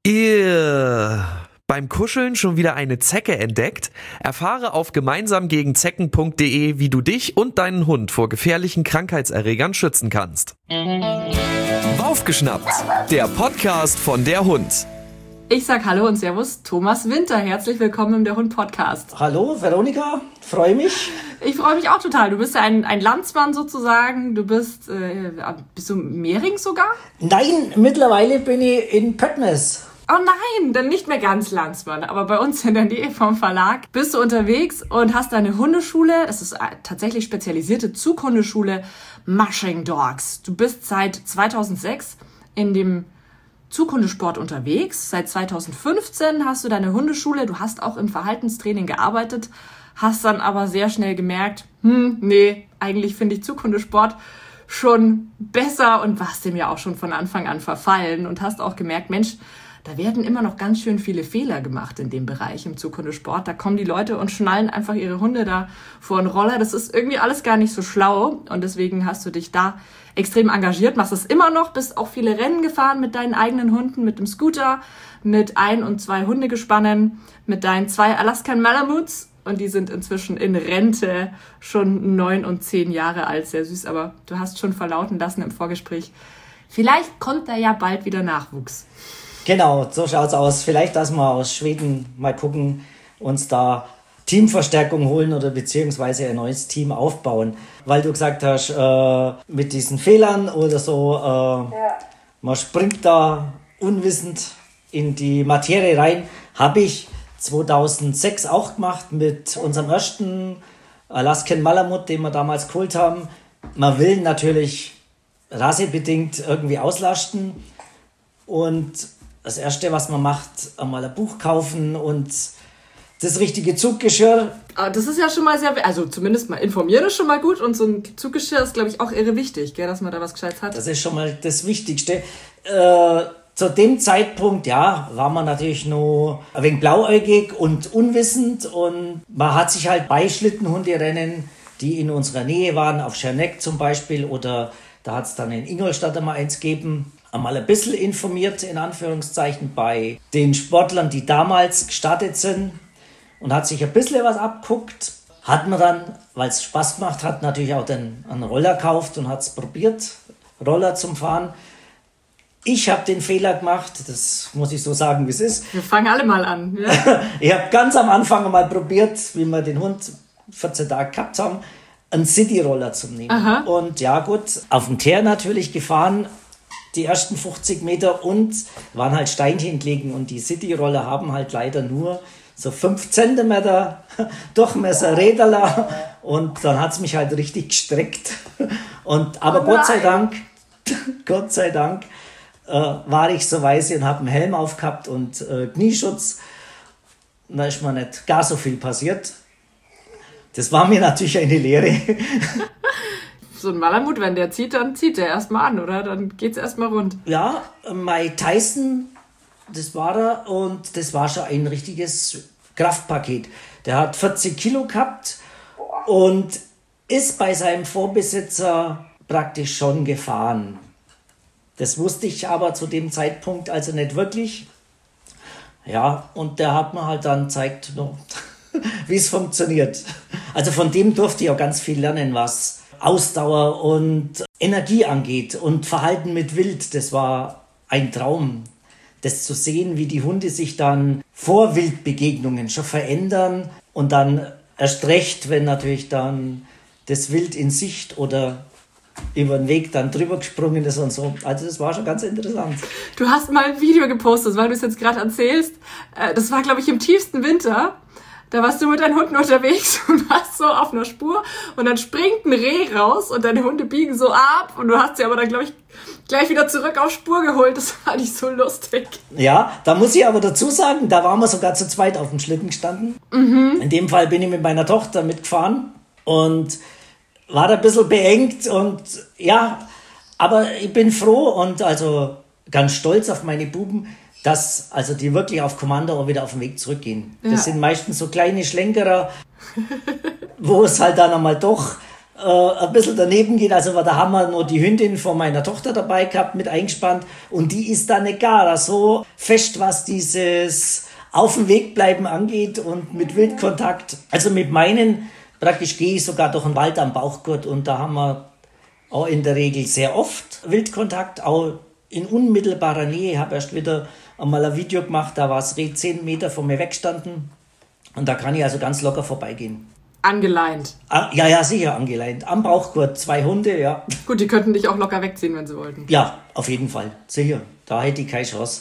Beim Kuscheln schon wieder eine Zecke entdeckt? Erfahre auf gemeinsamgegenzecken.de, wie du dich und deinen Hund vor gefährlichen Krankheitserregern schützen kannst. Aufgeschnappt, der Podcast von der Hund. Ich sag Hallo und Servus, Thomas Winter. Herzlich willkommen im Der Hund Podcast. Hallo Veronika, freue mich. Ich freue mich auch total. Du bist ja ein Landsmann sozusagen. Du bist du Mehring sogar? Nein, mittlerweile bin ich in Pöttmes. Oh nein, dann nicht mehr ganz Landsmann. Aber bei uns in der Nähe vom Verlag bist du unterwegs und hast deine Hundeschule. Das ist tatsächlich spezialisierte Zughundeschule Mushing Dogs. Du bist seit 2006 in dem Zughundesport unterwegs. Seit 2015 hast du deine Hundeschule. Du hast auch im Verhaltenstraining gearbeitet, hast dann aber sehr schnell gemerkt, nee, eigentlich finde ich Zughundesport schon besser und warst dem ja auch schon von Anfang an verfallen und hast auch gemerkt, Mensch, da werden immer noch ganz schön viele Fehler gemacht in dem Bereich im Zughundesport. Da kommen die Leute und schnallen einfach ihre Hunde da vor einen Roller. Das ist irgendwie alles gar nicht so schlau und deswegen hast du dich da extrem engagiert, machst es immer noch, bist auch viele Rennen gefahren mit deinen eigenen Hunden, mit dem Scooter, mit 1 und 2 Hundegespannen, mit deinen 2 Alaskan Malamutes und die sind inzwischen in Rente, schon 9 und 10 Jahre alt, sehr süß, aber du hast schon verlauten lassen im Vorgespräch, vielleicht kommt da ja bald wieder Nachwuchs. Genau, so schaut's aus. Vielleicht, dass wir aus Schweden mal gucken, uns da Teamverstärkung holen oder beziehungsweise ein neues Team aufbauen. Weil du gesagt hast, mit diesen Fehlern oder so, man springt da unwissend in die Materie rein. Habe ich 2006 auch gemacht mit unserem ersten Alaskan Malamut, den wir damals geholt haben. Man will natürlich rassebedingt irgendwie auslasten und das Erste, was man macht, einmal ein Buch kaufen und das richtige Zuggeschirr. Das ist ja schon mal sehr, also zumindest mal informieren ist schon mal gut und so ein Zuggeschirr ist, glaube ich, auch irre wichtig, gell, dass man da was Gescheites hat. Das ist schon mal das Wichtigste. Zu dem Zeitpunkt, ja, war man natürlich noch ein wenig blauäugig und unwissend und man hat sich halt bei Schlittenhunderennen, die in unserer Nähe waren, auf Scherneck zum Beispiel oder da hat es dann in Ingolstadt einmal eins gegeben, einmal ein bisschen informiert, in Anführungszeichen, bei den Sportlern, die damals gestartet sind und hat sich ein bisschen was abgeguckt. Hat man dann, weil es Spaß gemacht hat, natürlich auch dann einen Roller gekauft und hat es probiert, Roller zum Fahren. Ich habe den Fehler gemacht, das muss ich so sagen, wie es ist. Wir fangen alle mal an. Ja? Ich habe ganz am Anfang mal probiert, wie wir den Hund 14 Tage gehabt haben, einen City-Roller zu nehmen. Aha. Und ja gut, auf dem Teer natürlich gefahren, die ersten 50 Meter und waren halt Steinchen gelegen und die City-Roller haben halt leider nur so 5 Zentimeter Durchmesser, Räderler und dann hat es mich halt richtig gestreckt. Aber Gott sei Dank war ich so weise und habe einen Helm aufgehabt und Knieschutz. Und da ist mir nicht gar so viel passiert. Das war mir natürlich eine Lehre. So ein Malamut, wenn der zieht, dann zieht der erstmal an, oder? Dann geht's erstmal rund. Ja, Mike Tyson, das war er und das war schon ein richtiges Kraftpaket. Der hat 40 Kilo gehabt und ist bei seinem Vorbesitzer praktisch schon gefahren. Das wusste ich aber zu dem Zeitpunkt also nicht wirklich. Ja, und der hat mir halt dann gezeigt, wie es funktioniert. Also von dem durfte ich auch ganz viel lernen, was Ausdauer und Energie angeht und Verhalten mit Wild. Das war ein Traum, das zu sehen, wie die Hunde sich dann vor Wildbegegnungen schon verändern und dann erst recht, wenn natürlich dann das Wild in Sicht oder über den Weg dann drüber gesprungen ist und so. Also das war schon ganz interessant. Du hast mal ein Video gepostet, weil du es jetzt gerade erzählst. Das war, glaube ich, im tiefsten Winter. Da warst du mit deinen Hunden unterwegs und warst so auf einer Spur und dann springt ein Reh raus und deine Hunde biegen so ab und du hast sie aber dann, glaube ich, gleich wieder zurück auf Spur geholt. Das war nicht so lustig. Ja, da muss ich aber dazu sagen, da waren wir sogar zu zweit auf dem Schlitten gestanden. Mhm. In dem Fall bin ich mit meiner Tochter mitgefahren und war da ein bisschen beengt und ja, aber ich bin froh und also ganz stolz auf meine Buben, dass also die wirklich auf Kommando auch wieder auf den Weg zurückgehen. Ja. Das sind meistens so kleine Schlenkerer, wo es halt dann einmal doch ein bisschen daneben geht. Also da haben wir nur die Hündin von meiner Tochter dabei gehabt, mit eingespannt. Und die ist da nicht gar so fest, was dieses auf dem Weg bleiben angeht und mit Wildkontakt. Also mit meinen, praktisch gehe ich sogar durch den Wald am Bauchgurt und da haben wir auch in der Regel sehr oft Wildkontakt, auch in unmittelbarer Nähe. Ich habe erst wieder einmal ein Video gemacht, da war das Reh 10 Meter von mir weggestanden und da kann ich also ganz locker vorbeigehen. Angeleint. Ja, sicher angeleint. Am Bauchgurt, 2 Hunde, ja. Gut, die könnten dich auch locker wegziehen, wenn sie wollten. Ja, auf jeden Fall, sicher. Da hätte ich keine Chance.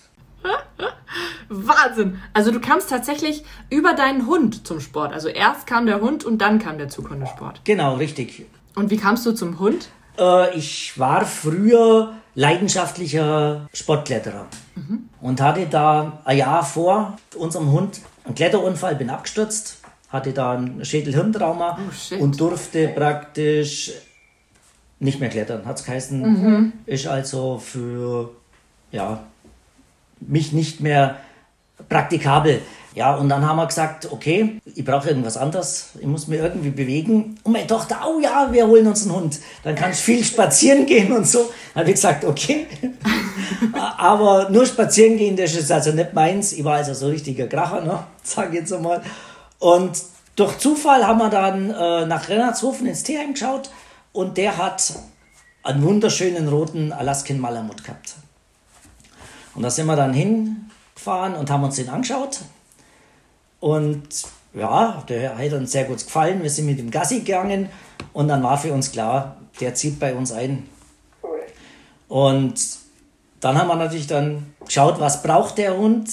Wahnsinn! Also du kamst tatsächlich über deinen Hund zum Sport. Also erst kam der Hund und dann kam der Zughundesport. Genau, richtig. Und wie kamst du zum Hund? Ich war früher leidenschaftlicher Sportkletterer und hatte da ein Jahr vor unserem Hund einen Kletterunfall, bin abgestürzt, hatte da ein Schädel-Hirntrauma und durfte praktisch nicht mehr klettern, hat es geheißen. Ist also für mich nicht mehr praktikabel. Ja, und dann haben wir gesagt, okay, ich brauche irgendwas anderes, ich muss mich irgendwie bewegen. Und meine Tochter, oh ja, wir holen uns einen Hund, dann kannst du viel spazieren gehen und so. Dann habe ich gesagt, okay, aber nur spazieren gehen, das ist also nicht meins. Ich war also so ein richtiger Kracher, ne? Sag ich jetzt einmal. Und durch Zufall haben wir dann nach Rennertshofen ins Tierheim geschaut und der hat einen wunderschönen roten Alaskan Malamut gehabt. Und da sind wir dann hingefahren und haben uns den angeschaut. Und ja, der hat uns sehr gut gefallen. Wir sind mit dem Gassi gegangen und dann war für uns klar, der zieht bei uns ein. Und dann haben wir natürlich dann geschaut, was braucht der Hund,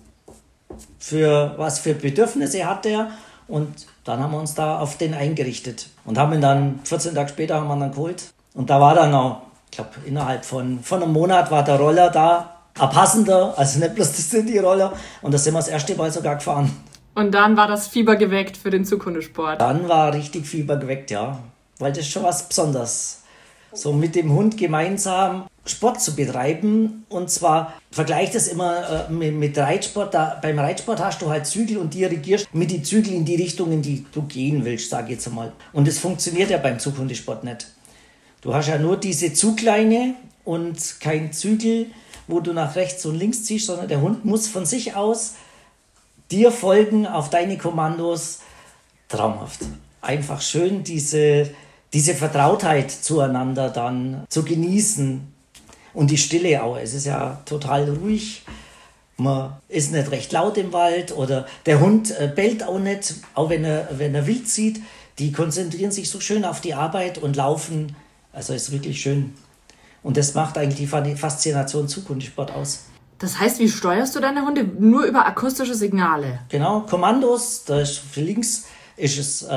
was für Bedürfnisse hat der. Und dann haben wir uns da auf den eingerichtet und haben ihn dann 14 Tage später haben wir ihn dann geholt. Und da war dann noch, ich glaube, innerhalb von einem Monat war der Roller da, ein passender, also nicht bloß das sind die Roller. Und da sind wir das erste Mal sogar gefahren. Und dann war das Fieber geweckt für den Zughundesport. Dann war richtig Fieber geweckt, ja. Weil das ist schon was Besonderes. So mit dem Hund gemeinsam Sport zu betreiben. Und zwar vergleicht das immer mit Reitsport. Beim Reitsport hast du halt Zügel und dirigierst mit den Zügeln in die Richtung, in die du gehen willst, sage ich jetzt einmal. Und das funktioniert ja beim Zughundesport nicht. Du hast ja nur diese Zugleine und kein Zügel, wo du nach rechts und links ziehst, sondern der Hund muss von sich aus dir folgen auf deine Kommandos. Traumhaft. Einfach schön, diese Vertrautheit zueinander dann zu genießen. Und die Stille auch. Es ist ja total ruhig. Man ist nicht recht laut im Wald oder der Hund bellt auch nicht, auch wenn er wild zieht. Die konzentrieren sich so schön auf die Arbeit und laufen. Also ist wirklich schön. Und das macht eigentlich die Faszination Zughundesport aus. Das heißt, wie steuerst du deine Hunde? Nur über akustische Signale? Genau, Kommandos. Da ist für links ist es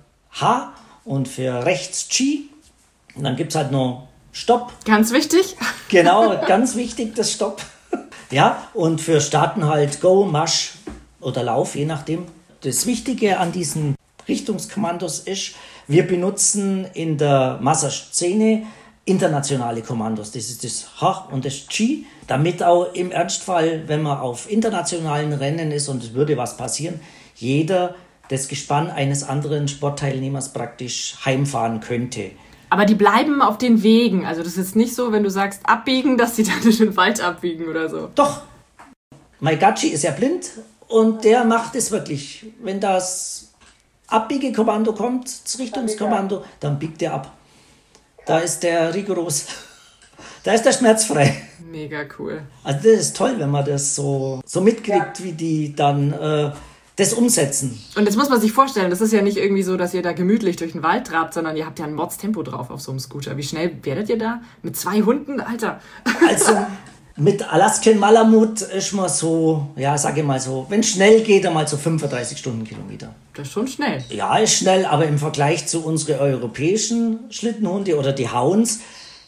H und für rechts G. Und dann gibt es halt noch Stopp. Ganz wichtig. Genau, ganz wichtig, das Stopp. Ja, und für Starten halt Go, Marsch oder Lauf, je nachdem. Das Wichtige an diesen Richtungskommandos ist, wir benutzen in der Masserszene internationale Kommandos. Das ist das H und das G, damit auch im Ernstfall, wenn man auf internationalen Rennen ist und es würde was passieren, jeder das Gespann eines anderen Sportteilnehmers praktisch heimfahren könnte. Aber die bleiben auf den Wegen. Also das ist nicht so, wenn du sagst abbiegen, dass sie dann in den Wald abbiegen oder so. Doch. Mein Gatschi ist ja blind und der macht es wirklich. Wenn das Abbiegekommando kommt, das Richtungskommando, dann biegt der ab. Da ist der rigoros. Da ist der schmerzfrei. Mega cool. Also das ist toll, wenn man das so mitkriegt, wie die dann das umsetzen. Und jetzt muss man sich vorstellen, das ist ja nicht irgendwie so, dass ihr da gemütlich durch den Wald trabt, sondern ihr habt ja ein Mordstempo drauf auf so einem Scooter. Wie schnell werdet ihr da? Mit 2 Hunden? Alter. Also mit Alaskan Malamut ist man so, ja, sage ich mal so, wenn es schnell geht, einmal so 35 Stundenkilometer. Das ist schon schnell. Ja, ist schnell, aber im Vergleich zu unseren europäischen Schlittenhunde oder die Hounds,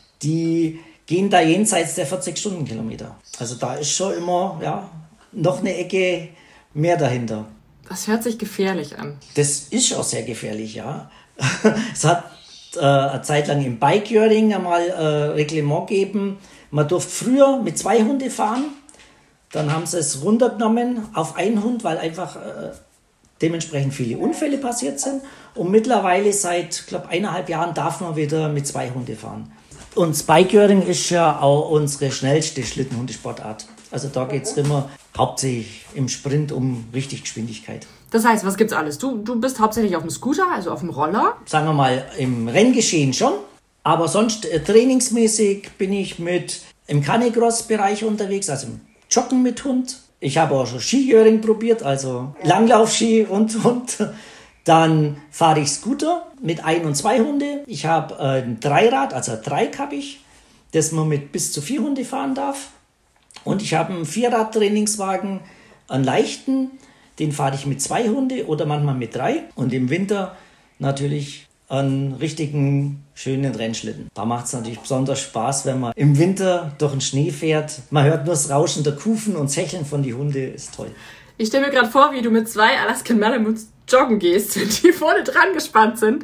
die gehen da jenseits der 40 Stundenkilometer. Also da ist schon immer, ja, noch eine Ecke mehr dahinter. Das hört sich gefährlich an. Das ist auch sehr gefährlich, ja. Es hat eine Zeit lang im Bike-Jöring einmal Reglement gegeben. Man durfte früher mit 2 Hunden fahren. Dann haben sie es runtergenommen auf einen Hund, weil einfach dementsprechend viele Unfälle passiert sind. Und mittlerweile seit, glaube 1,5 Jahren darf man wieder mit 2 Hunden fahren. Und Spikejöring ist ja auch unsere schnellste Schlittenhundesportart. Also da geht es immer hauptsächlich im Sprint um richtig Geschwindigkeit. Das heißt, was gibt's alles? Du bist hauptsächlich auf dem Scooter, also auf dem Roller? Sagen wir mal, im Renngeschehen schon. Aber sonst trainingsmäßig bin ich im Canicross-Bereich unterwegs, also im Joggen mit Hund. Ich habe auch schon Skijöring probiert, also Langlaufski und. Dann fahre ich Scooter mit 1 und 2 Hunde. Ich habe ein Dreirad, also ein Dreieck habe ich, das man mit bis zu 4 Hunde fahren darf. Und ich habe einen 4-Rad-Trainingswagen, einen leichten, den fahre ich mit 2 Hunde oder manchmal mit 3. Und im Winter natürlich einen richtigen, schönen Rennschlitten. Da macht es natürlich besonders Spaß, wenn man im Winter durch den Schnee fährt. Man hört nur das Rauschen der Kufen und Sächeln von den Hunden, ist toll. Ich stelle mir gerade vor, wie du mit 2 Alaskan Malamuts joggen gehst, die vorne dran gespannt sind.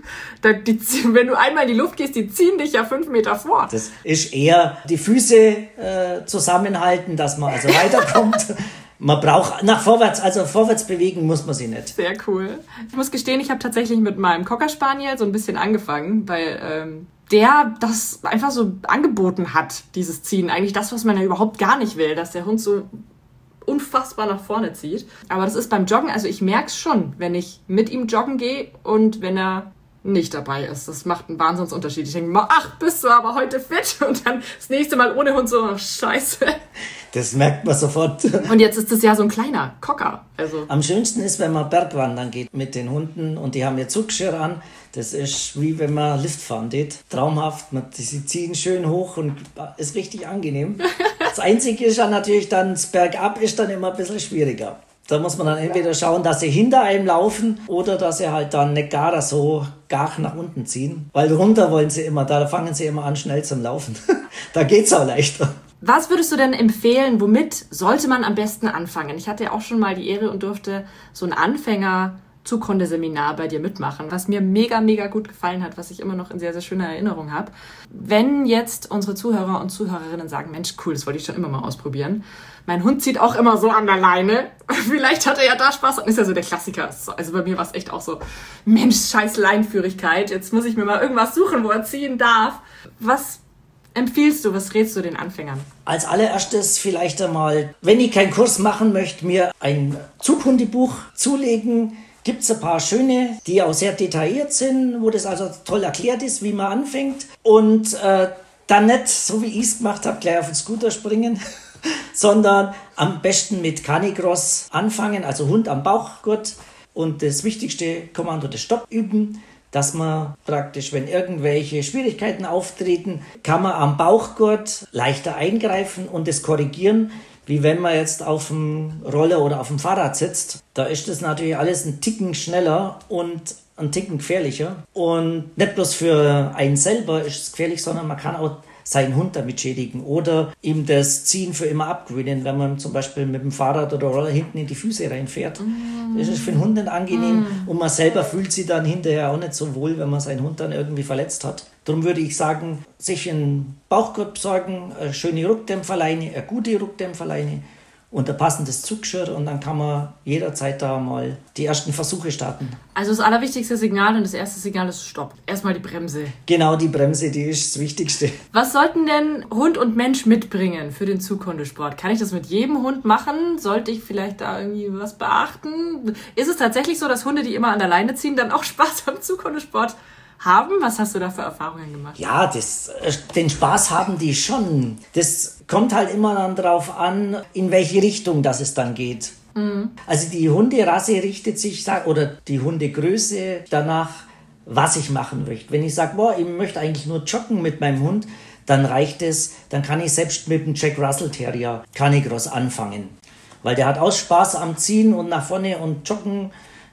Wenn du einmal in die Luft gehst, die ziehen dich ja 5 Meter vor. Das ist eher die Füße zusammenhalten, dass man also weiterkommt. Man braucht nach vorwärts, also vorwärts bewegen muss man sie nicht. Sehr cool. Ich muss gestehen, ich habe tatsächlich mit meinem Cocker Spaniel so ein bisschen angefangen, weil der das einfach so angeboten hat, dieses Ziehen. Eigentlich das, was man ja überhaupt gar nicht will, dass der Hund so unfassbar nach vorne zieht. Aber das ist beim Joggen, also ich merke es schon, wenn ich mit ihm joggen gehe und wenn er nicht dabei ist. Das macht einen Wahnsinnsunterschied. Ich denke mal, ach, bist du aber heute fit? Und dann das nächste Mal ohne Hund so, oh, scheiße. Das merkt man sofort. Und jetzt ist das ja so ein kleiner Cocker. Also. Am schönsten ist, wenn man Bergwandern geht mit den Hunden und die haben ihr Zuggeschirr an. Das ist wie wenn man Lift fahren geht. Traumhaft. Sie ziehen schön hoch und ist richtig angenehm. Das Einzige ist ja natürlich dann, das Bergab ist dann immer ein bisschen schwieriger. Da muss man dann entweder schauen, dass sie hinter einem laufen oder dass sie halt dann nicht gar nach unten ziehen. Weil runter wollen sie immer, da fangen sie immer an schnell zum Laufen. Da geht's auch leichter. Was würdest du denn empfehlen, womit sollte man am besten anfangen? Ich hatte ja auch schon mal die Ehre und durfte so ein Anfänger-Zukunde-Seminar bei dir mitmachen, was mir mega, mega gut gefallen hat, was ich immer noch in sehr, sehr schöner Erinnerung habe. Wenn jetzt unsere Zuhörer und Zuhörerinnen sagen, Mensch, cool, das wollte ich schon immer mal ausprobieren. Mein Hund zieht auch immer so an der Leine. Vielleicht hat er ja da Spaß. Dann ist ja so der Klassiker. Also bei mir war es echt auch so, Mensch, scheiß Leinführigkeit. Jetzt muss ich mir mal irgendwas suchen, wo er ziehen darf. Was empfiehlst du, was rätst du den Anfängern? Als allererstes vielleicht einmal, wenn ich keinen Kurs machen möchte, mir ein Zughundebuch zulegen. Gibt es ein paar schöne, die auch sehr detailliert sind, wo das also toll erklärt ist, wie man anfängt. Und dann nicht, so wie ich es gemacht habe, gleich auf den Scooter springen, sondern am besten mit Canicross anfangen, also Hund am Bauchgurt. Und das wichtigste Kommando, das Stopp üben, dass man praktisch, wenn irgendwelche Schwierigkeiten auftreten, kann man am Bauchgurt leichter eingreifen und es korrigieren, wie wenn man jetzt auf dem Roller oder auf dem Fahrrad sitzt. Da ist das natürlich alles ein Ticken schneller und ein Ticken gefährlicher. Und nicht bloß für einen selber ist es gefährlich, sondern man kann auch seinen Hund damit schädigen oder ihm das Ziehen für immer abgewöhnen, wenn man zum Beispiel mit dem Fahrrad oder Roller hinten in die Füße reinfährt. Das ist für den Hund nicht angenehm und man selber fühlt sich dann hinterher auch nicht so wohl, wenn man seinen Hund dann irgendwie verletzt hat. Darum würde ich sagen, sich einen Bauchgurt besorgen, eine schöne Ruckdämpferleine, eine gute Ruckdämpferleine und ein passendes Zuggeschirr und dann kann man jederzeit da mal die ersten Versuche starten. Also das allerwichtigste Signal und das erste Signal ist Stopp. Erstmal die Bremse. Genau, die Bremse, die ist das Wichtigste. Was sollten denn Hund und Mensch mitbringen für den Zughundesport? Kann ich das mit jedem Hund machen? Sollte ich vielleicht da irgendwie was beachten? Ist es tatsächlich so, dass Hunde, die immer an der Leine ziehen, dann auch Spaß am Zughundesport haben? Was hast du da für Erfahrungen gemacht? Ja, den Spaß haben die schon. Das kommt halt immer dann drauf an, in welche Richtung das es dann geht. Mhm. Also die Hunderasse richtet sich, oder die Hundegröße danach, was ich machen möchte. Wenn ich sage, ich möchte eigentlich nur joggen mit meinem Hund, dann reicht es, dann kann ich selbst mit dem Jack Russell Terrier Canicross anfangen. Weil der hat auch Spaß am Ziehen und nach vorne und Joggen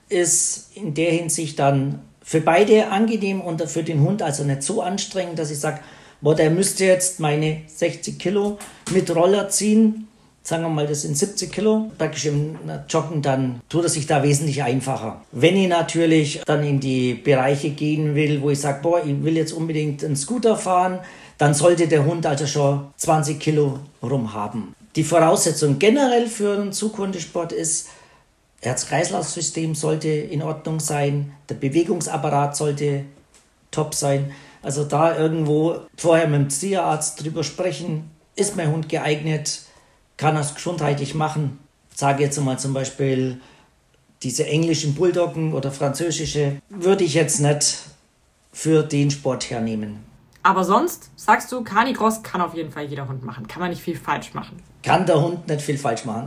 ist in der Hinsicht dann für beide angenehm und für den Hund also nicht so anstrengend, dass ich sage, der müsste jetzt meine 60 Kilo mit Roller ziehen. Sagen wir mal, das sind 70 Kilo. Praktisch im Joggen, dann tut er sich da wesentlich einfacher. Wenn ich natürlich dann in die Bereiche gehen will, wo ich sage, ich will jetzt unbedingt einen Scooter fahren, dann sollte der Hund also schon 20 Kilo rum haben. Die Voraussetzung generell für einen Zughundesport ist, Herz-Kreislauf-System sollte in Ordnung sein, der Bewegungsapparat sollte top sein. Also da irgendwo vorher mit dem Tierarzt drüber sprechen, ist mein Hund geeignet, kann er es gesundheitlich machen. Ich sage jetzt mal zum Beispiel, diese englischen Bulldoggen oder französische würde ich jetzt nicht für den Sport hernehmen. Aber sonst sagst du, Canicross kann auf jeden Fall jeder Hund machen. Kann man nicht viel falsch machen. Kann der Hund nicht viel falsch machen.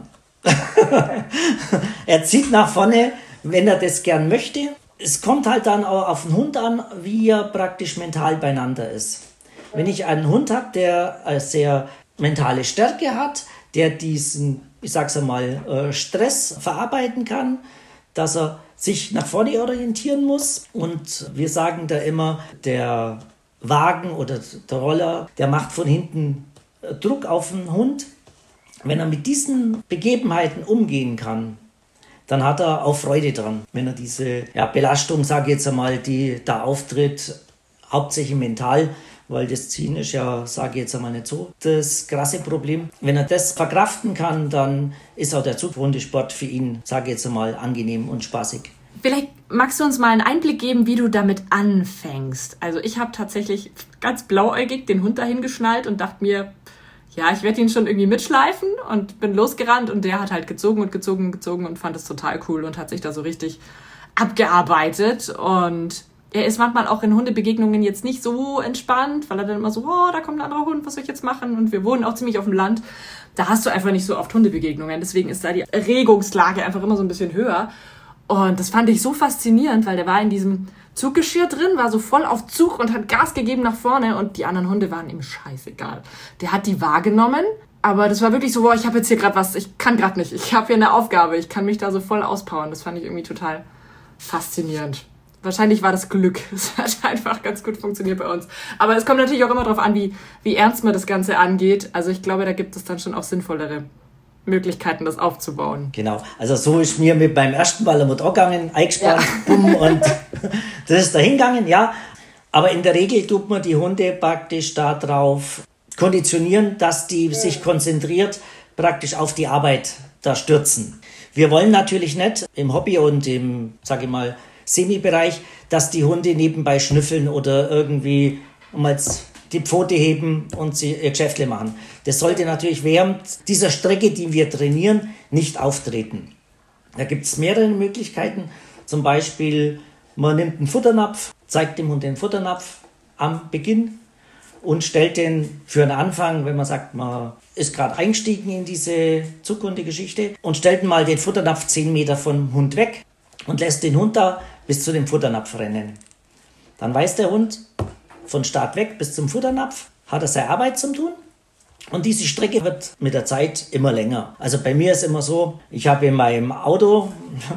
Er zieht nach vorne, wenn er das gern möchte. Es kommt halt dann auch auf den Hund an, wie er praktisch mental beieinander ist. Wenn ich einen Hund habe, der eine sehr mentale Stärke hat, der diesen, ich sag's einmal, Stress verarbeiten kann, dass er sich nach vorne orientieren muss. Und wir sagen da immer, der Wagen oder der Roller, der macht von hinten Druck auf den Hund. Wenn er mit diesen Begebenheiten umgehen kann, dann hat er auch Freude dran. Wenn er diese Belastung, sage ich jetzt einmal, die da auftritt, hauptsächlich mental, weil das Ziehen ist ja, sage ich jetzt einmal, nicht so das krasse Problem. Wenn er das verkraften kann, dann ist auch der Zughundesport für ihn, sage ich jetzt einmal, angenehm und spaßig. Vielleicht magst du uns mal einen Einblick geben, wie du damit anfängst. Also ich habe tatsächlich ganz blauäugig den Hund dahin geschnallt und dachte mir, ja, ich werde ihn schon irgendwie mitschleifen und bin losgerannt und der hat halt gezogen und fand es total cool und hat sich da so richtig abgearbeitet. Und er ist manchmal auch in Hundebegegnungen jetzt nicht so entspannt, weil er dann immer so, oh, da kommt ein anderer Hund, was soll ich jetzt machen? Und wir wohnen auch ziemlich auf dem Land. Da hast du einfach nicht so oft Hundebegegnungen. Deswegen ist da die Erregungslage einfach immer so ein bisschen höher. Und das fand ich so faszinierend, weil der war in diesem Zuggeschirr drin, war so voll auf Zug und hat Gas gegeben nach vorne und die anderen Hunde waren ihm scheißegal. Der hat die wahrgenommen, aber das war wirklich so, boah, ich habe jetzt hier gerade was, ich kann gerade nicht, ich habe hier eine Aufgabe, ich kann mich da so voll auspowern. Das fand ich irgendwie total faszinierend. Wahrscheinlich war das Glück. Es hat einfach ganz gut funktioniert bei uns. Aber es kommt natürlich auch immer darauf an, wie ernst man das Ganze angeht. Also ich glaube, da gibt es dann schon auch sinnvollere Möglichkeiten, das aufzubauen. Genau, also so ist mir mit beim ersten Mal am Motor gegangen, eingespannt, bumm, und das ist dahin gegangen, ja. Aber in der Regel tut man die Hunde praktisch darauf konditionieren, dass die sich konzentriert praktisch auf die Arbeit da stürzen. Wir wollen natürlich nicht im Hobby und im, sage ich mal, Semi-Bereich, dass die Hunde nebenbei schnüffeln oder irgendwie mal die Pfote heben und sie ihr Geschäftle machen. Das sollte natürlich während dieser Strecke, die wir trainieren, nicht auftreten. Da gibt es mehrere Möglichkeiten. Zum Beispiel, man nimmt einen Futternapf, zeigt dem Hund den Futternapf am Beginn und stellt den für einen Anfang, wenn man sagt, man ist gerade eingestiegen in diese Zughundegeschichte, und stellt mal den Futternapf 10 Meter vom Hund weg und lässt den Hund da bis zu dem Futternapf rennen. Dann weiß der Hund, von Start weg bis zum Futternapf hat er seine Arbeit zum tun. Und diese Strecke wird mit der Zeit immer länger. Also bei mir ist immer so, ich habe in meinem Auto,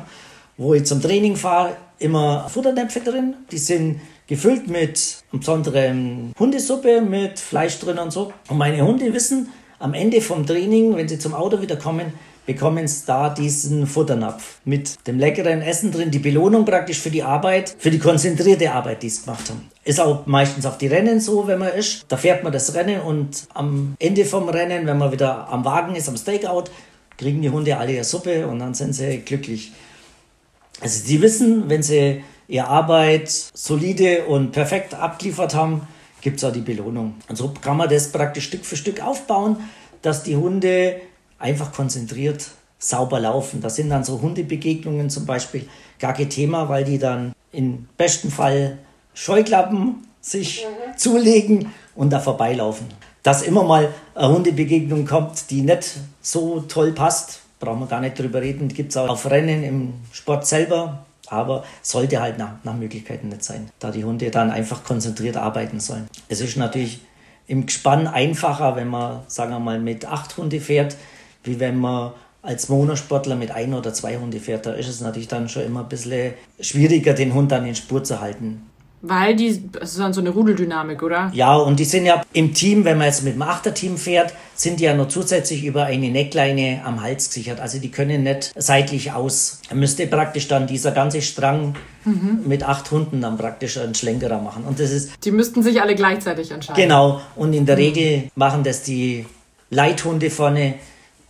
wo ich zum Training fahre, immer Futternäpfe drin. Die sind gefüllt mit besonderen Hundesuppe, mit Fleisch drin und so. Und meine Hunde wissen, am Ende vom Training, wenn sie zum Auto wieder kommen, bekommen sie da diesen Futternapf mit dem leckeren Essen drin, die Belohnung praktisch für die Arbeit, für die konzentrierte Arbeit, die sie gemacht haben. Ist auch meistens auf die Rennen so, wenn man ist. Da fährt man das Rennen und am Ende vom Rennen, wenn man wieder am Wagen ist, am Stakeout, kriegen die Hunde alle ihre Suppe und dann sind sie glücklich. Also die wissen, wenn sie ihre Arbeit solide und perfekt abgeliefert haben, gibt es auch die Belohnung. Und so kann man das praktisch Stück für Stück aufbauen, dass die Hunde einfach konzentriert sauber laufen. Das sind dann so Hundebegegnungen zum Beispiel gar kein Thema, weil die dann im besten Fall Scheuklappen sich zulegen und da vorbeilaufen. Dass immer mal eine Hundebegegnung kommt, die nicht so toll passt, brauchen wir gar nicht drüber reden. Die gibt es auch auf Rennen im Sport selber, aber sollte halt nach Möglichkeiten nicht sein, da die Hunde dann einfach konzentriert arbeiten sollen. Es ist natürlich im Gespann einfacher, wenn man, sagen wir mal, mit 8 Hunde fährt, wie wenn man als Monosportler mit 1 oder 2 Hunde fährt. Da ist es natürlich dann schon immer ein bisschen schwieriger, den Hund dann in Spur zu halten. Weil das ist dann so eine Rudeldynamik, oder? Ja, und die sind ja im Team, wenn man jetzt mit dem 8er-Team fährt, sind die ja noch zusätzlich über eine Neckleine am Hals gesichert. Also die können nicht seitlich aus. Da müsste praktisch dann dieser ganze Strang mit 8 Hunden dann praktisch einen Schlenkerer machen. Und das ist... Die müssten sich alle gleichzeitig entscheiden. Genau. Und in der Regel machen das die Leithunde vorne,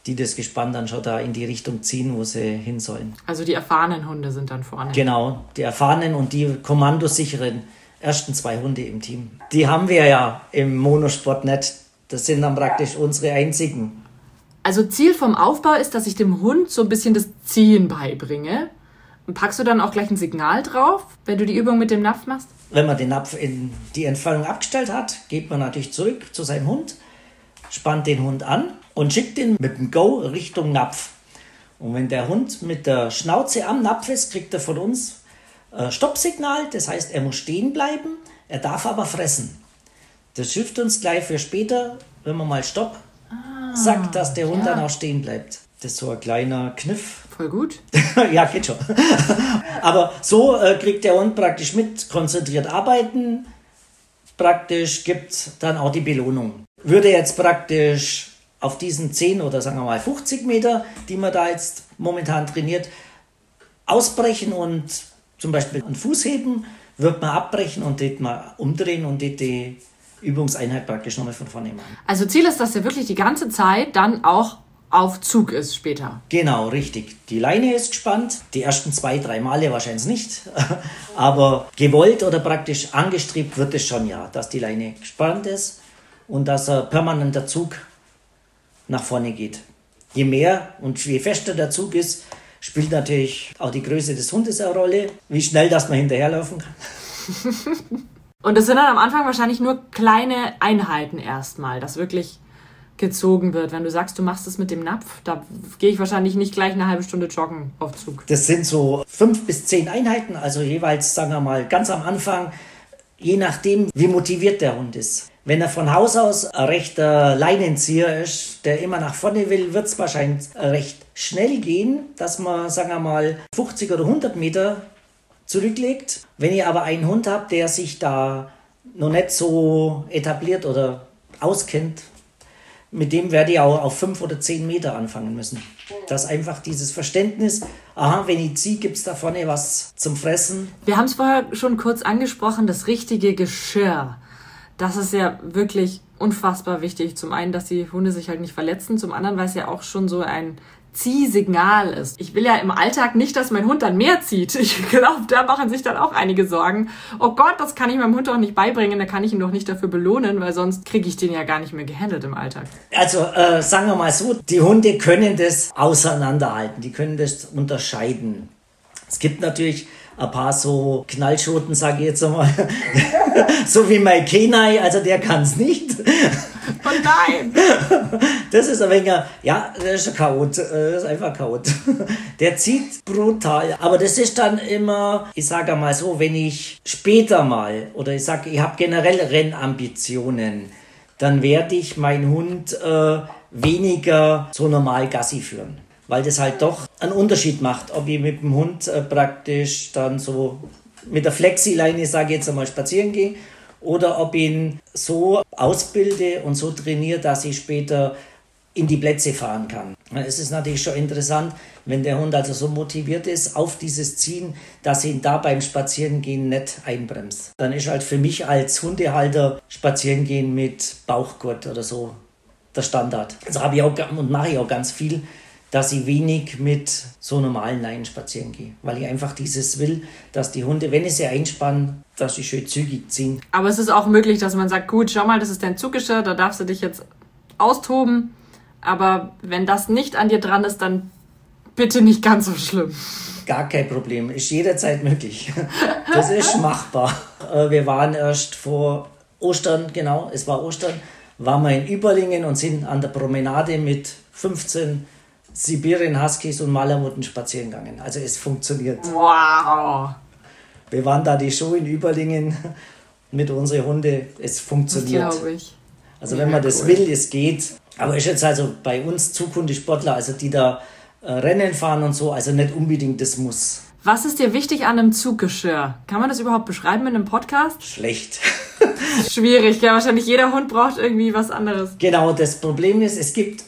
die das Gespann dann schon da in die Richtung ziehen, wo sie hin sollen. Also die erfahrenen Hunde sind dann vorne. Genau, die erfahrenen und die kommandosicheren ersten 2 Hunde im Team. Die haben wir ja im Monosport nicht. Das sind dann praktisch unsere einzigen. Also Ziel vom Aufbau ist, dass ich dem Hund so ein bisschen das Ziehen beibringe. Und packst du dann auch gleich ein Signal drauf, wenn du die Übung mit dem Napf machst? Wenn man den Napf in die Entfernung abgestellt hat, geht man natürlich zurück zu seinem Hund, spannt den Hund an und schickt ihn mit dem Go Richtung Napf. Und wenn der Hund mit der Schnauze am Napf ist, kriegt er von uns Stoppsignal. Das heißt, er muss stehen bleiben, er darf aber fressen. Das hilft uns gleich für später, wenn man mal Stopp sagt, dass der Hund dann auch stehen bleibt. Das ist so ein kleiner Kniff. Voll gut. Ja, geht schon. Aber so kriegt der Hund praktisch mit, konzentriert arbeiten, praktisch gibt dann auch die Belohnung. Würde jetzt praktisch auf diesen 10 oder sagen wir mal 50 Meter, die man da jetzt momentan trainiert, ausbrechen und zum Beispiel einen Fuß heben, wird man abbrechen und dort mal umdrehen und dort die Übungseinheit praktisch nochmal von vorne machen. Also Ziel ist, dass er wirklich die ganze Zeit dann auch auf Zug ist später. Genau, richtig. Die Leine ist gespannt. Die ersten 2-3 Male wahrscheinlich nicht. Aber gewollt oder praktisch angestrebt wird es schon, ja, dass die Leine gespannt ist und dass ein permanenter Zug nach vorne geht. Je mehr und je fester der Zug ist, spielt natürlich auch die Größe des Hundes eine Rolle, wie schnell dass man hinterherlaufen kann. Und das sind dann am Anfang wahrscheinlich nur kleine Einheiten erstmal, dass wirklich gezogen wird. Wenn du sagst, du machst es mit dem Napf, da gehe ich wahrscheinlich nicht gleich eine halbe Stunde joggen auf Zug. Das sind so 5 bis 10 Einheiten, also jeweils, sagen wir mal, ganz am Anfang, je nachdem, wie motiviert der Hund ist. Wenn er von Haus aus ein rechter Leinenzieher ist, der immer nach vorne will, wird es wahrscheinlich recht schnell gehen, dass man, sagen wir mal, 50 oder 100 Meter zurücklegt. Wenn ihr aber einen Hund habt, der sich da noch nicht so etabliert oder auskennt, mit dem werde ich auch auf 5 oder 10 Meter anfangen müssen. Dass einfach dieses Verständnis, aha, wenn ich ziehe, gibt es da vorne was zum Fressen. Wir haben es vorher schon kurz angesprochen, das richtige Geschirr. Das ist ja wirklich unfassbar wichtig. Zum einen, dass die Hunde sich halt nicht verletzen, zum anderen, weil es ja auch schon so ein Ziehsignal ist. Ich will ja im Alltag nicht, dass mein Hund dann mehr zieht. Ich glaube, da machen sich dann auch einige Sorgen. Oh Gott, das kann ich meinem Hund doch nicht beibringen, da kann ich ihn doch nicht dafür belohnen, weil sonst kriege ich den ja gar nicht mehr gehandelt im Alltag. Also sagen wir mal so, die Hunde können das auseinanderhalten, die können das unterscheiden. Es gibt natürlich ein paar so Knallschoten, sage ich jetzt einmal, so wie mein Kenai, also der kann es nicht. Oh nein! Das ist ein wenig, ja, das ist ein Chaot, das ist einfach ein Chaot. Der zieht brutal, aber das ist dann immer, ich sage mal so, wenn ich später mal, oder ich sage, ich habe generell Rennambitionen, dann werde ich meinen Hund weniger so normal Gassi führen. Weil das halt doch einen Unterschied macht, ob ich mit dem Hund praktisch dann so mit der Flexileine, sage ich jetzt einmal, spazieren gehe oder ob ich ihn so ausbilde und so trainiere, dass ich später in die Plätze fahren kann. Es ist natürlich schon interessant, wenn der Hund also so motiviert ist auf dieses Ziehen, dass ich ihn da beim Spazierengehen nicht einbremst. Dann ist halt für mich als Hundehalter Spazierengehen mit Bauchgurt oder so der Standard. Also habe ich auch und mache ich auch ganz viel, dass ich wenig mit so normalen Leinen spazieren gehe. Weil ich einfach dieses will, dass die Hunde, wenn ich sie einspanne, dass sie schön zügig ziehen. Aber es ist auch möglich, dass man sagt, gut, schau mal, das ist dein Zuggeschirr, da darfst du dich jetzt austoben. Aber wenn das nicht an dir dran ist, dann bitte nicht ganz so schlimm. Gar kein Problem, ist jederzeit möglich. Das ist machbar. Wir waren erst vor Ostern, genau, es war Ostern, waren wir in Überlingen und sind an der Promenade mit 15 Sibirien Huskies und Malamuten spazieren gegangen. Also es funktioniert. Wow! Wir waren da die Show in Überlingen mit unseren Hunden. Es funktioniert. Das glaube ich. Also wenn man das will, es geht. Aber ist jetzt also bei uns Zukunftssportler, also die da Rennen fahren und so, also nicht unbedingt das Muss. Was ist dir wichtig an einem Zuggeschirr? Kann man das überhaupt beschreiben in einem Podcast? Schlecht. Schwierig, ja. Wahrscheinlich jeder Hund braucht irgendwie was anderes. Genau, das Problem ist, es gibt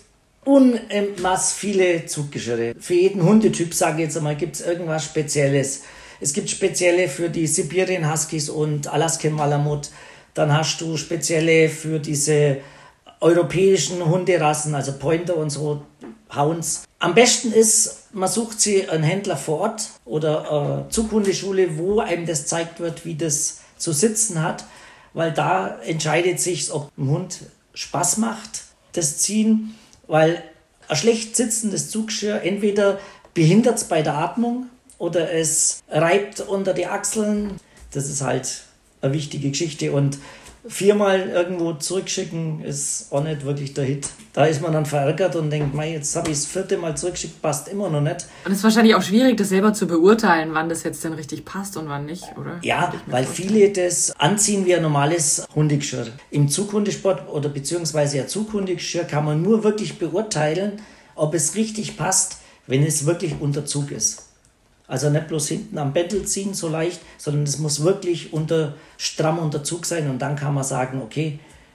unmaß viele Zuggeschirre. Für jeden Hundetyp, sage ich jetzt einmal, gibt es irgendwas Spezielles. Es gibt spezielle für die Sibirien Huskies und Alaskan Malamut. Dann hast du spezielle für diese europäischen Hunderassen, also Pointer und so. Hounds. Am besten ist, man sucht sie einen Händler vor Ort oder eine Zughundeschule, wo einem das gezeigt wird, wie das zu sitzen hat, weil da entscheidet sich, ob dem Hund Spaß macht, das Ziehen, weil ein schlecht sitzendes Zuggeschirr entweder behindert es bei der Atmung oder es reibt unter die Achseln. Das ist halt eine wichtige Geschichte und 4-mal irgendwo zurückschicken ist auch nicht wirklich der Hit. Da ist man dann verärgert und denkt, jetzt habe ich das 4. Mal zurückgeschickt, passt immer noch nicht. Und es ist wahrscheinlich auch schwierig, das selber zu beurteilen, wann das jetzt denn richtig passt und wann nicht, oder? Ja, weil viele das anziehen wie ein normales Hundegeschirr. Im Zughundesport oder beziehungsweise ein Zughundegeschirr kann man nur wirklich beurteilen, ob es richtig passt, wenn es wirklich unter Zug ist. Also nicht bloß hinten am Bändel ziehen so leicht, sondern es muss wirklich stramm unter Zug sein und dann kann man sagen, okay,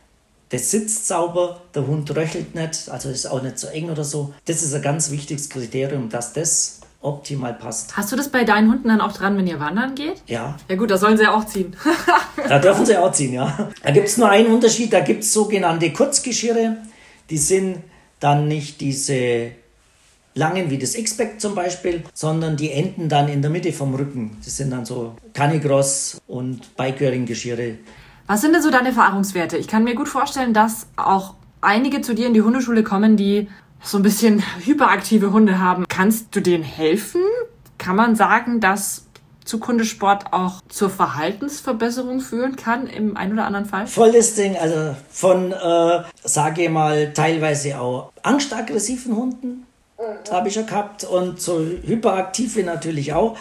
das sitzt sauber, der Hund röchelt nicht, also ist auch nicht so eng oder so. Das ist ein ganz wichtiges Kriterium, dass das optimal passt. Hast du das bei deinen Hunden dann auch dran, wenn ihr wandern geht? Ja. Ja gut, da sollen sie ja auch ziehen. Da dürfen sie auch ziehen, ja. Da gibt es nur einen Unterschied, da gibt es sogenannte Kurzgeschirre, die sind dann nicht diese langen wie das X-Pack zum Beispiel, sondern die enden dann in der Mitte vom Rücken. Das sind dann so Canicross und Bike-Wearing-Geschirre. Was sind denn so deine Erfahrungswerte? Ich kann mir gut vorstellen, dass auch einige zu dir in die Hundeschule kommen, die so ein bisschen hyperaktive Hunde haben. Kannst du denen helfen? Kann man sagen, dass Zughundesport auch zur Verhaltensverbesserung führen kann im einen oder anderen Fall? Volles Ding, also von, sage ich mal, teilweise auch angstaggressiven Hunden. Habe ich ja gehabt und so hyperaktive natürlich auch.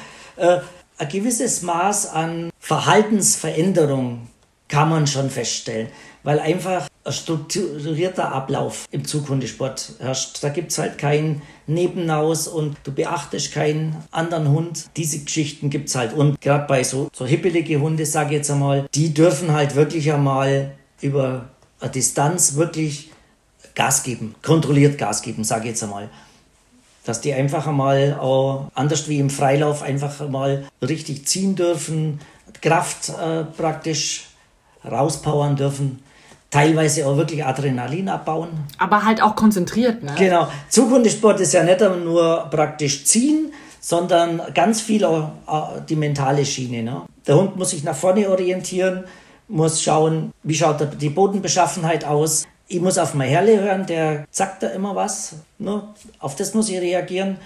Ein gewisses Maß an Verhaltensveränderung kann man schon feststellen, weil einfach ein strukturierter Ablauf im Zughundesport herrscht. Da gibt es halt kein Nebenaus und du beachtest keinen anderen Hund. Diese Geschichten gibt es halt. Und gerade bei so hippelige Hunde, sage ich jetzt einmal, die dürfen halt wirklich einmal über eine Distanz wirklich Gas geben, kontrolliert Gas geben, sage ich jetzt einmal. Dass die einfach einmal auch, anders wie im Freilauf, einfach einmal richtig ziehen dürfen, Kraft praktisch rauspowern dürfen, teilweise auch wirklich Adrenalin abbauen. Aber halt auch konzentriert, ne? Genau. Zughundesport ist ja nicht nur praktisch ziehen, sondern ganz viel auch die mentale Schiene. Ne? Der Hund muss sich nach vorne orientieren, muss schauen, wie schaut die Bodenbeschaffenheit aus. Ich muss auf mein Herrle hören, der sagt da immer was. Ne? Auf das muss ich reagieren.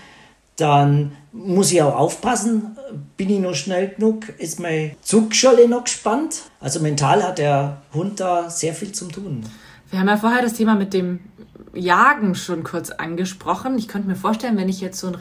Dann muss ich auch aufpassen, bin ich noch schnell genug, ist mein Zugscholle noch gespannt. Also mental hat der Hund da sehr viel zu tun. Wir haben ja vorher das Thema mit dem Jagen schon kurz angesprochen. Ich könnte mir vorstellen, wenn ich jetzt so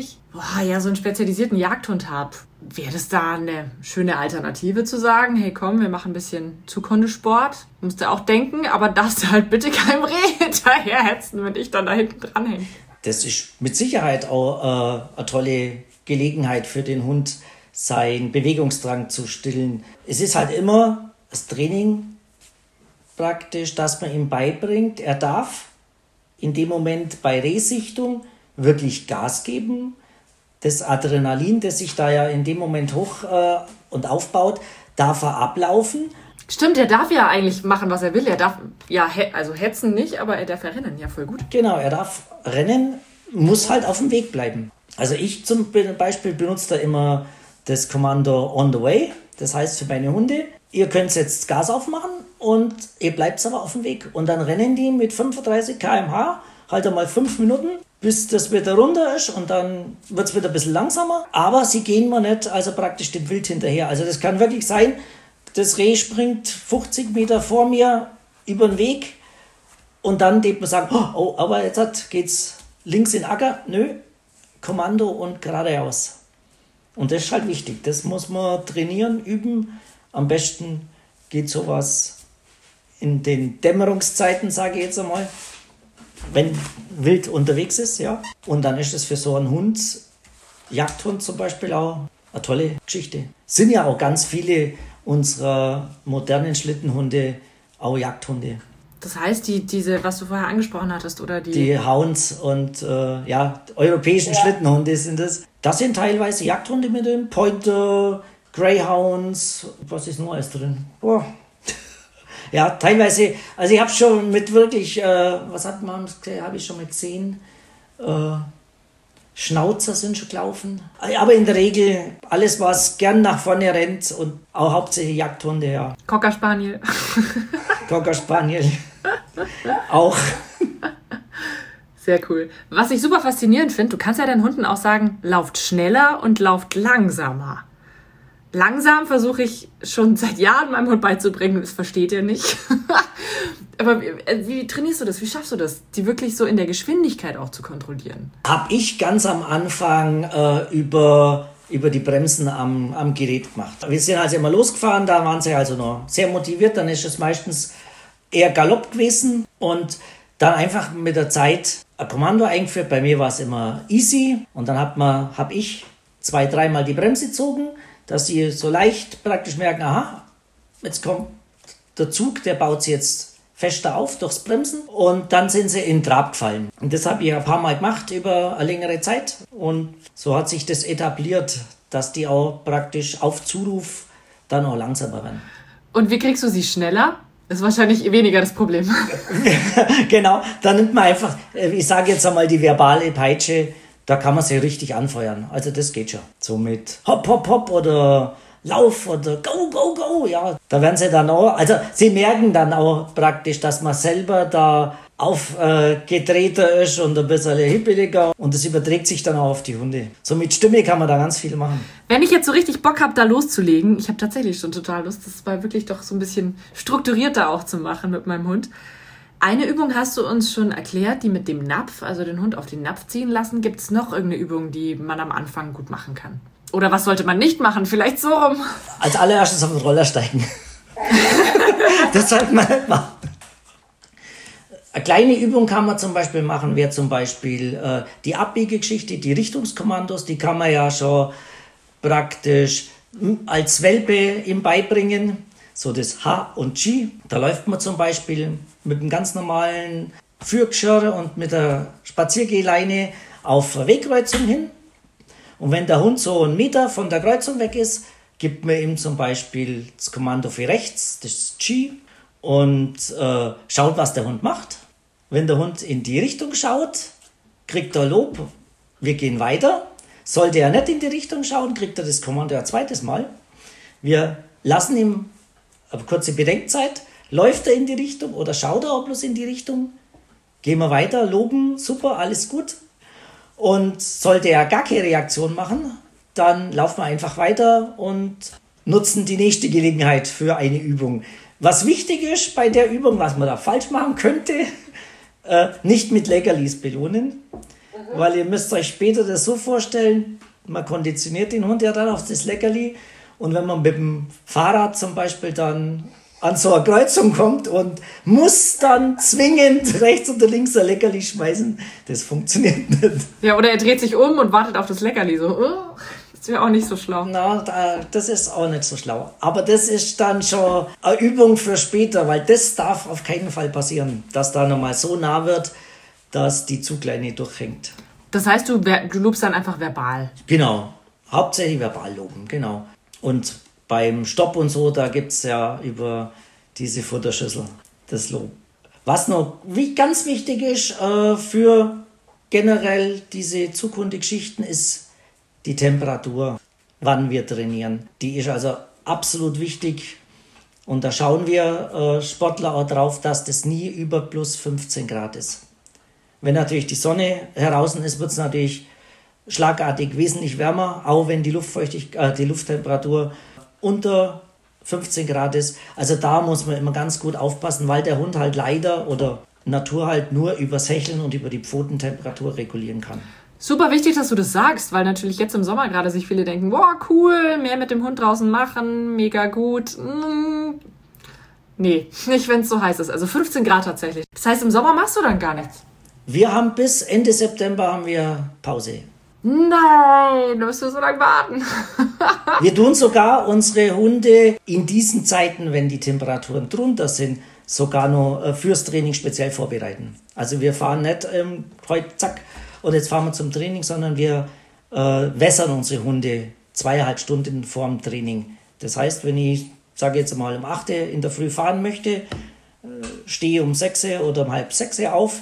einen spezialisierten Jagdhund habe, wäre das da eine schöne Alternative zu sagen, hey komm, wir machen ein bisschen Zughundesport. Musst du auch denken, aber darfst du halt bitte keinem Reh hinterherhetzen, wenn ich dann da hinten dranhänge. Das ist mit Sicherheit auch eine tolle Gelegenheit für den Hund, seinen Bewegungsdrang zu stillen. Es ist halt immer das Training praktisch, dass man ihm beibringt, er darf in dem Moment bei Rehsichtung wirklich Gas geben. Das Adrenalin, das sich da ja in dem Moment hoch und aufbaut, darf er ablaufen. Stimmt, er darf ja eigentlich machen, was er will. Er darf, ja, also hetzen nicht, aber er darf ja rennen. Ja, voll gut. Genau, er darf rennen, muss halt auf dem Weg bleiben. Also ich zum Beispiel benutze da immer das Kommando on the way. Das heißt für meine Hunde, ihr könnt jetzt Gas aufmachen und ihr bleibt aber auf dem Weg. Und dann rennen die mit 35 km/h, halt einmal 5 Minuten, bis das wieder runter ist und dann wird es wieder ein bisschen langsamer. Aber sie gehen mir nicht, also praktisch dem Wild hinterher. Also das kann wirklich sein, das Reh springt 50 Meter vor mir über den Weg und dann denkt man sagen, oh, aber jetzt geht's links in den Acker. Nö, Kommando und geradeaus. Und das ist halt wichtig. Das muss man trainieren, üben. Am besten geht sowas in den Dämmerungszeiten, sage ich jetzt einmal, wenn wild unterwegs ist, ja. Und dann ist es für so einen Hund, Jagdhund zum Beispiel, auch eine tolle Geschichte. Sind ja auch ganz viele unserer modernen Schlittenhunde auch Jagdhunde. Das heißt, diese, was du vorher angesprochen hattest, oder die Hounds und europäischen Schlittenhunde sind das. Das sind teilweise Jagdhunde mit dem Pointer, Greyhounds, was ist noch alles drin? Boah. Ja, teilweise, also ich habe schon mit wirklich, habe ich schon mit gesehen, Schnauzer sind schon gelaufen. Aber in der Regel alles, was gern nach vorne rennt und auch hauptsächlich Jagdhunde, ja. Cocker Spaniel. Cocker Spaniel. Auch. Sehr cool. Was ich super faszinierend finde, du kannst ja deinen Hunden auch sagen, lauft schneller und lauft langsamer. Langsam versuche ich schon seit Jahren meinem Hund beizubringen, das versteht er nicht. Aber wie trainierst du das? Wie schaffst du das, die wirklich so in der Geschwindigkeit auch zu kontrollieren? Habe ich ganz am Anfang über die Bremsen am Gerät gemacht. Wir sind also immer losgefahren, da waren sie also noch sehr motiviert, dann ist es meistens eher Galopp gewesen und dann einfach mit der Zeit ein Kommando eingeführt. Bei mir war es immer easy und dann habe ich 2-3 Mal die Bremse gezogen, dass sie so leicht praktisch merken, aha, jetzt kommt der Zug, der baut sie jetzt fester auf durchs Bremsen und dann sind sie in Trab gefallen. Und das habe ich ein paar Mal gemacht über eine längere Zeit und so hat sich das etabliert, dass die auch praktisch auf Zuruf dann auch langsamer werden. Und wie kriegst du sie schneller? Das ist wahrscheinlich weniger das Problem. Genau, da nimmt man einfach, ich sage jetzt einmal die verbale Peitsche, da kann man sie richtig anfeuern. Also das geht schon. So mit Hopp, Hopp, Hopp oder Lauf oder Go, Go, Go. Ja, da werden sie dann auch, also sie merken dann auch praktisch, dass man selber da aufgedrehter ist und ein bisschen hippeliger und das überträgt sich dann auch auf die Hunde. So mit Stimme kann man da ganz viel machen. Wenn ich jetzt so richtig Bock habe, da loszulegen, ich habe tatsächlich schon total Lust, das mal wirklich doch so ein bisschen strukturierter auch zu machen mit meinem Hund. Eine Übung hast du uns schon erklärt, die mit dem Napf, also den Hund auf den Napf ziehen lassen. Gibt es noch irgendeine Übung, die man am Anfang gut machen kann? Oder was sollte man nicht machen? Vielleicht so rum. Als allererstes auf den Roller steigen. Das sollte man nicht machen. Eine kleine Übung kann man zum Beispiel machen, wäre zum Beispiel die Abbiegegeschichte, die Richtungskommandos, die kann man ja schon praktisch als Welpe ihm beibringen. So das H und G. Da läuft man zum Beispiel mit einem ganz normalen Führgeschirr und mit der Spaziergehleine auf eine Wegkreuzung hin. Und wenn der Hund so 1 Meter von der Kreuzung weg ist, gibt man ihm zum Beispiel das Kommando für rechts, das G, und schaut, was der Hund macht. Wenn der Hund in die Richtung schaut, kriegt er Lob, wir gehen weiter. Sollte er nicht in die Richtung schauen, kriegt er das Kommando ein zweites Mal. Wir lassen ihm eine kurze Bedenkzeit. Läuft er in die Richtung oder schaut er auch bloß in die Richtung? Gehen wir weiter, loben, super, alles gut. Und sollte er gar keine Reaktion machen, dann laufen wir einfach weiter und nutzen die nächste Gelegenheit für eine Übung. Was wichtig ist bei der Übung, was man da falsch machen könnte, nicht mit Leckerlis belohnen, weil ihr müsst euch später das so vorstellen, man konditioniert den Hund ja dann auf das Leckerli und wenn man mit dem Fahrrad zum Beispiel dann an so eine Kreuzung kommt und muss dann zwingend rechts oder links ein Leckerli schmeißen, das funktioniert nicht. Ja, oder er dreht sich um und wartet auf das Leckerli so. Das wäre auch nicht so schlau. Na, das ist auch nicht so schlau. Aber das ist dann schon eine Übung für später, weil das darf auf keinen Fall passieren, dass da nochmal so nah wird, dass die Zugleine durchhängt. Das heißt, du lobst dann einfach verbal? Genau, hauptsächlich verbal loben, genau. Und beim Stopp und so, da gibt es ja über diese Futterschüssel das Lob. Was noch ganz wichtig ist für generell diese Zughundegeschichten ist die Temperatur, wann wir trainieren. Die ist also absolut wichtig und da schauen wir Sportler auch drauf, dass das nie über plus 15 Grad ist. Wenn natürlich die Sonne heraus ist, wird es natürlich schlagartig wesentlich wärmer, auch wenn die Lufttemperatur unter 15 Grad ist. Also da muss man immer ganz gut aufpassen, weil der Hund halt leider oder Natur halt nur übers Hecheln und über die Pfotentemperatur regulieren kann. Super wichtig, dass du das sagst, weil natürlich jetzt im Sommer gerade sich viele denken, boah, cool, mehr mit dem Hund draußen machen, mega gut. Nee, nicht wenn es so heiß ist. Also 15 Grad tatsächlich. Das heißt, im Sommer machst du dann gar nichts? Wir haben bis Ende September haben wir Pause. Nein, da musst du so lange warten. Wir tun sogar unsere Hunde in diesen Zeiten, wenn die Temperaturen drunter sind, sogar noch fürs Training speziell vorbereiten. Also wir fahren nicht heute zack und jetzt fahren wir zum Training, sondern wir wässern unsere Hunde 2,5 Stunden vor dem Training. Das heißt, wenn ich, sage jetzt mal, um 8 in der Früh fahren möchte, stehe um 6 oder um halb 6 auf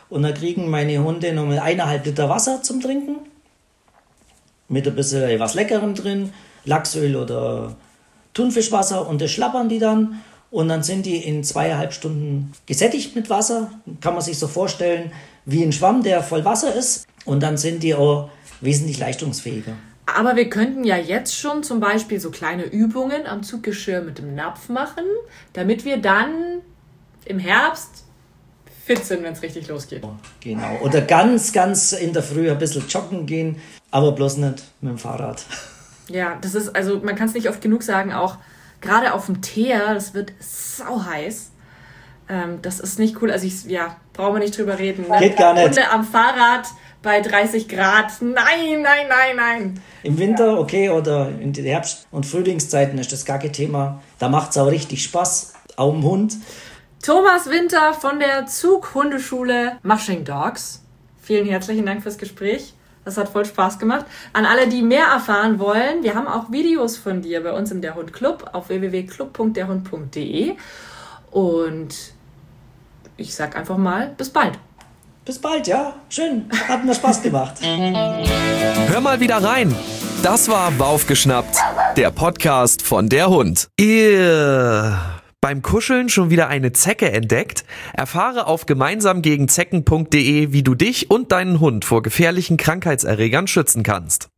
Und dann kriegen meine Hunde noch mit 1,5 Liter Wasser zum Trinken. Mit ein bisschen was Leckerem drin, Lachsöl oder Thunfischwasser, und das schlappern die dann. Und dann sind die in 2,5 Stunden gesättigt mit Wasser. Kann man sich so vorstellen wie ein Schwamm, der voll Wasser ist. Und dann sind die auch wesentlich leistungsfähiger. Aber wir könnten ja jetzt schon zum Beispiel so kleine Übungen am Zuggeschirr mit dem Napf machen, damit wir dann im Herbst fit sind, wenn es richtig losgeht. Genau. Oder ganz in der Früh ein bisschen joggen gehen, aber bloß nicht mit dem Fahrrad. Ja, das ist, also man kann es nicht oft genug sagen, auch gerade auf dem Teer, das wird sau heiß. Das ist nicht cool. Also brauchen wir nicht drüber reden. Ne? Geht gar nicht. Hunde am Fahrrad bei 30 Grad. Nein. Im Winter, okay, oder in den Herbst- und Frühlingszeiten ist das gar kein Thema. Da macht es auch richtig Spaß, auch dem Hund. Thomas Winter von der Zughundeschule Mushing Dogs. Vielen herzlichen Dank fürs Gespräch. Das hat voll Spaß gemacht. An alle, die mehr erfahren wollen, wir haben auch Videos von dir bei uns im Der Hund Club auf www.club.derhund.de. Und ich sag einfach mal, bis bald. Bis bald, ja. Schön. Hat mir Spaß gemacht. Hör mal wieder rein. Das war Waufgeschnappt, der Podcast von Der Hund. Beim Kuscheln schon wieder eine Zecke entdeckt? Erfahre auf gemeinsamgegenzecken.de, wie du dich und deinen Hund vor gefährlichen Krankheitserregern schützen kannst.